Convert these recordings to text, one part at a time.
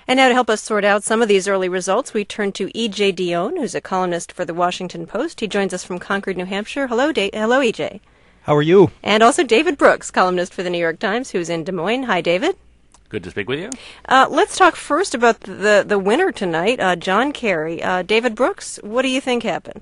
And now to help us sort out some of these early results, we turn to E.J. Dionne, who's a columnist for the Washington Post. He joins us from Concord, New Hampshire. Hello, E.J. How are you? And also David Brooks, columnist for the New York Times, who's in Des Moines. Hi, David. Good to speak with you. Let's talk first about the winner tonight, John Kerry. David Brooks, what do you think happened?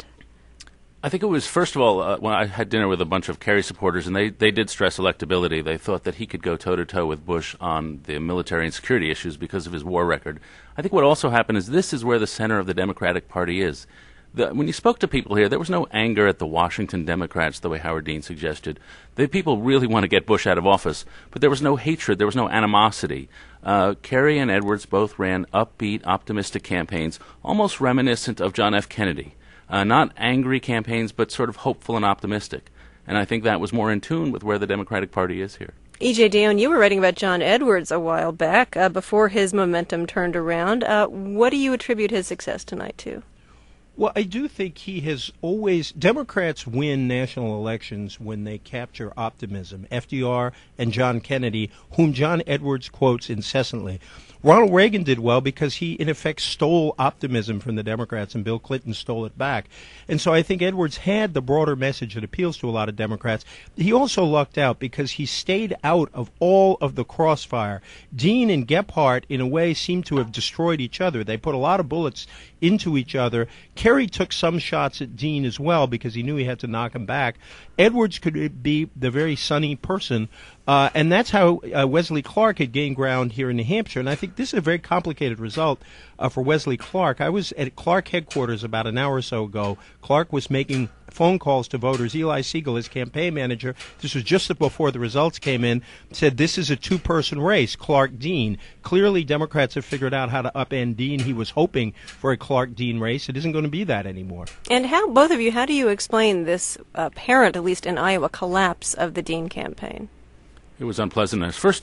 I think it was, first of all, when I had dinner with a bunch of Kerry supporters, and they did stress electability. They thought that he could go toe-to-toe with Bush on the military and security issues because of his war record. I think what also happened is this is where the center of the Democratic Party is. When you spoke to people here, there was no anger at the Washington Democrats the way Howard Dean suggested. The people really want to get Bush out of office, but there was no hatred, there was no animosity. Kerry and Edwards both ran upbeat, optimistic campaigns, almost reminiscent of John F. Kennedy. Not angry campaigns, but sort of hopeful and optimistic. And I think that was more in tune with where the Democratic Party is here. E.J. Dionne, you were writing about John Edwards a while back, before his momentum turned around. What do you attribute his success tonight to? Well, I do think he has always... Democrats win national elections when they capture optimism. FDR and John Kennedy, whom John Edwards quotes incessantly. Ronald Reagan did well because he, in effect, stole optimism from the Democrats, and Bill Clinton stole it back. And so I think Edwards had the broader message that appeals to a lot of Democrats. He also lucked out because he stayed out of all of the crossfire. Dean and Gephardt, in a way, seem to have destroyed each other. They put a lot of bullets into each other. Kerry took some shots at Dean as well because he knew he had to knock him back. Edwards could be the very sunny person, and that's how Wesley Clark had gained ground here in New Hampshire. And I think this is a very complicated result for Wesley Clark. I was at Clark headquarters about an hour or so ago. Clark was making phone calls to voters. Eli Siegel, his campaign manager, this was just before the results came in, said this is a two-person race, Clark-Dean. Clearly, Democrats have figured out how to upend Dean. He was hoping for a Clark-Dean race. It isn't going to be that anymore. And both of you, how do you explain this apparent, at least in Iowa, collapse of the Dean campaign? It was unpleasant. First,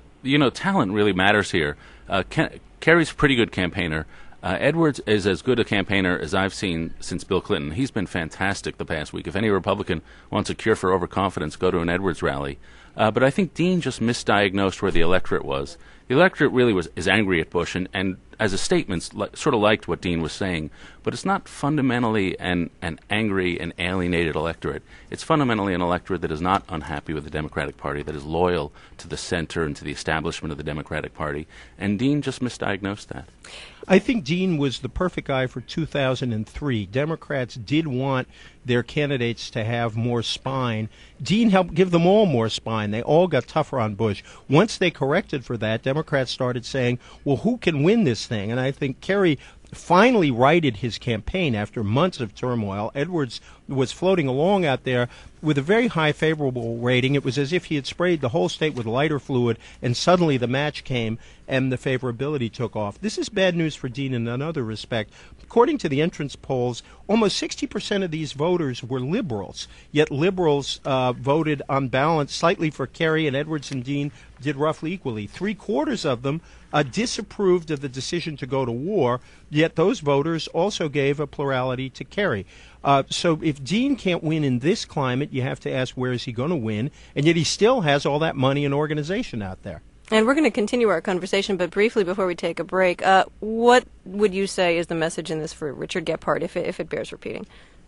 talent really matters here. Kerry's a pretty good campaigner. Edwards is as good a campaigner as I've seen since Bill Clinton. He's been fantastic the past week. If any Republican wants a cure for overconfidence, go to an Edwards rally. But I think Dean just misdiagnosed where the electorate was. The electorate really is angry at Bush, and as a statement, sort of liked what Dean was saying. But it's not fundamentally an angry and alienated electorate. It's fundamentally an electorate that is not unhappy with the Democratic Party, that is loyal to the center and to the establishment of the Democratic Party. And Dean just misdiagnosed that. I think Dean was the perfect guy for 2003. Democrats did want their candidates to have more spine. Dean helped give them all more spine. They all got tougher on Bush. Once they corrected for that, Democrats started saying, well, who can win this thing? And I think Kerry finally righted his campaign after months of turmoil. Edwards was floating along out there with a very high favorable rating. It was as if he had sprayed the whole state with lighter fluid, and suddenly the match came and the favorability took off. This is bad news for Dean in another respect. According to the entrance polls, almost 60% of these voters were liberals, yet liberals voted on balance slightly for Kerry, and Edwards and Dean did roughly equally. Three-quarters of them disapproved of the decision to go to war, yet those voters also gave a plurality to Kerry. So if Dean can't win in this climate, you have to ask where is he going to win, and yet he still has all that money and organization out there. And we're going to continue our conversation, but briefly before we take a break, what would you say is the message in this for Richard Gephardt, if it bears repeating?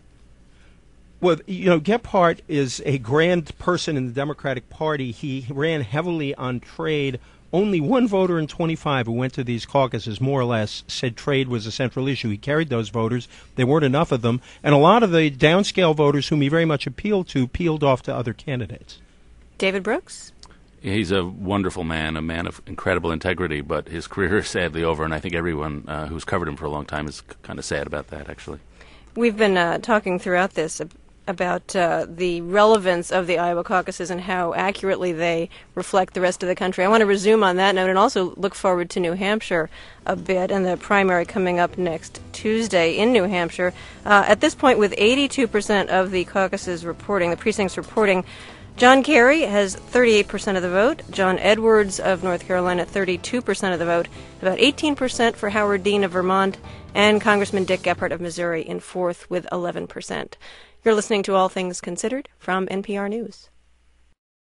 Well, Gephardt is a grand person in the Democratic Party. He ran heavily on trade. Only one voter in 25 who went to these caucuses, more or less, said trade was a central issue. He carried those voters. There weren't enough of them. And a lot of the downscale voters whom he very much appealed to peeled off to other candidates. David Brooks? He's a wonderful man, a man of incredible integrity, but his career is sadly over, and I think everyone who's covered him for a long time is kind of sad about that, actually. We've been talking throughout this about the relevance of the Iowa caucuses and how accurately they reflect the rest of the country. I want to resume on that note and also look forward to New Hampshire a bit and the primary coming up next Tuesday in New Hampshire. At this point, with 82% of the caucuses reporting, the precincts reporting, John Kerry has 38% of the vote, John Edwards of North Carolina 32% of the vote, about 18% for Howard Dean of Vermont, and Congressman Dick Gephardt of Missouri in fourth with 11%. You're listening to All Things Considered from NPR News.